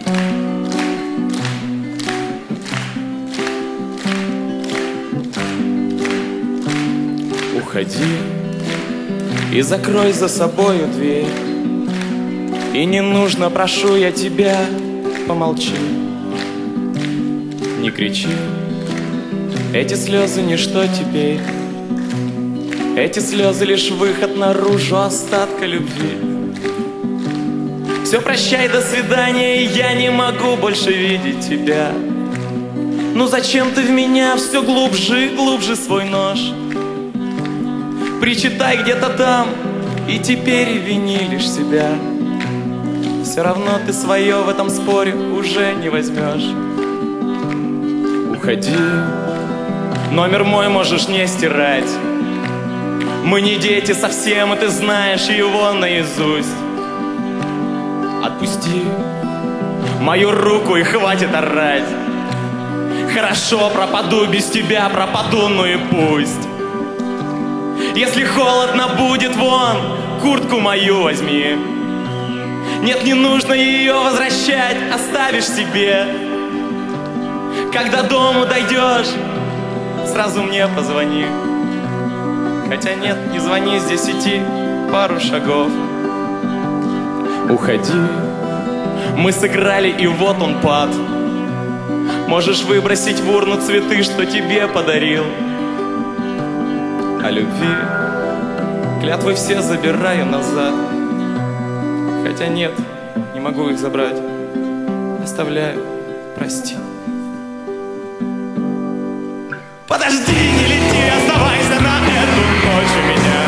Уходи и закрой за собою дверь. И не нужно, прошу я тебя, помолчи. Не кричи, эти слезы ничто теперь. Эти слезы лишь выход наружу остатка любви. Все, прощай, до свидания, я не могу больше видеть тебя. Ну зачем ты в меня все глубже и глубже свой нож? Причитай где-то там, и теперь и вини лишь себя. Все равно ты свое в этом споре уже не возьмешь. Уходи, номер мой можешь не стирать. Мы не дети совсем, и ты знаешь его наизусть. Отпусти мою руку и хватит орать. Хорошо, пропаду без тебя, пропаду, ну и пусть. Если холодно будет, вон, куртку мою возьми. Нет, не нужно ее возвращать, оставишь себе. Когда дому дойдешь, сразу мне позвони. Хотя нет, не звони, здесь идти пару шагов. Уходи, мы сыграли, и вот он пад. Можешь выбросить в урну цветы, что тебе подарил. О любви клятвы все забираю назад. Хотя нет, не могу их забрать. Оставляю, прости. Подожди, не лети, оставайся на эту ночь у меня.